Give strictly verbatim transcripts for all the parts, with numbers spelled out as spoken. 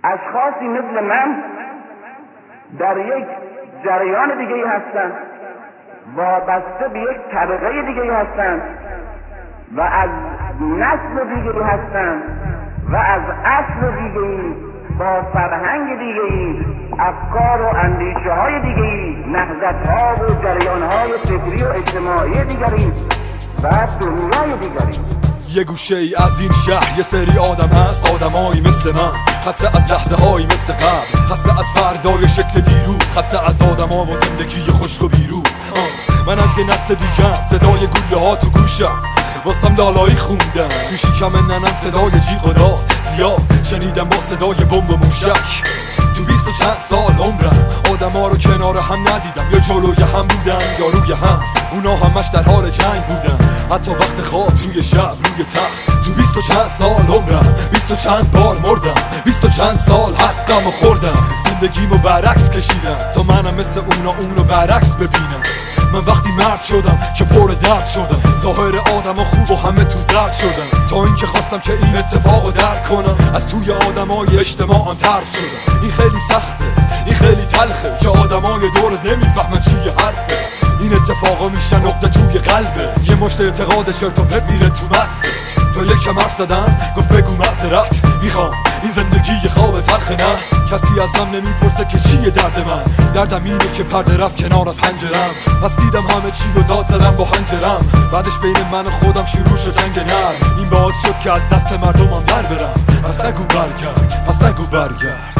اشخاصی مثل من در یک جریان دیگه ای هستند، وابسته به یک طبقه دیگه ای هستند و از نسل دیگه ای هستند و از اصل دیگه ای، با فرهنگ دیگه ای، افکار و اندیشه های دیگه ای، نهضت ها و جریان های فکری و اجتماعی دیگری و دنیای دیگری. یه گوشه ای از این شهر یه سری آدم هست، آدمایی مثل من، خسته از لحظه هایی مثل قبل، خسته از فردای شکل دیروز، خسته از آدم ها و زندگی خشک و بیروح. من از یه نسل دیگم، صدای گوله ها تو گوشم، واسم لالایی خوندم تو شکم ننم، صدای جیغ و داد زیاد شنیدم با صدای بمب و موشک. تو بیست و چند سال عمرم آدم ها رو کنار هم ندیدم، یا جلوی هم بودن یا روی هم، اونا همش در حال جنگ بودن، حتی وقت خواب توی شب روی تخت. تو بیست و چند سال عمرم بیست و چند بار مردم، بیست و چند سال حقم و خوردم، زندگیمو برعکس کشیدم تا منم مثل اونا اونو برعکس ببینم. من وقتی مرد شدم که پر درد شدم، ظاهر آدم ها خوب و همه تو زرد شدم، تا اینکه خواستم که این اتفاقو درک کنم، از توی آدمای اجتماعم طرد شدم. این خیلی سخته، این خیلی تلخه که آدمای دورت نمیفهمن چیه حرفه، این اتفاقا میشن نقطه توی قلبت، یه مشت اعتقاد چرت و پرت میره تو مغزت. تا یکم حرف زدم گفت بگو معذرت میخوام، این زندگی خواب تلخه نه، کسی ازم نمیپرسه که چیه درد من، دردم اینه که پرده رفت کنار از حنجرم، پس دیدم همه چی و داد زدم با حنجرم، بعدش بین من و خودم شروع شد جنگ نرم، این باعث شد که از دست مردمم در برم، پس نگو برگرد، پس نگو برگرد.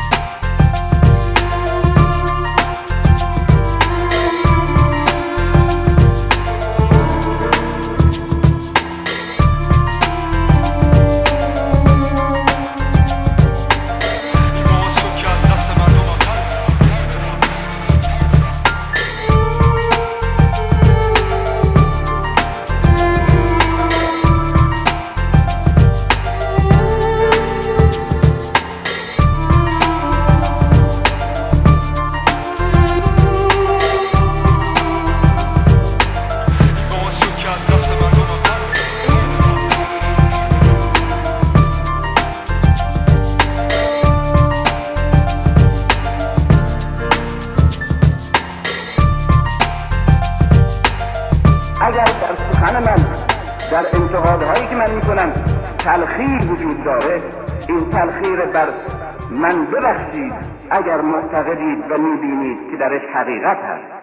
اگر در سخن من، در انتقادهایی که من میکنم تلخیر وجود داره، این تلخیر بر من ببخشید اگر معتقدید و میبینید که درش حقیقت هست.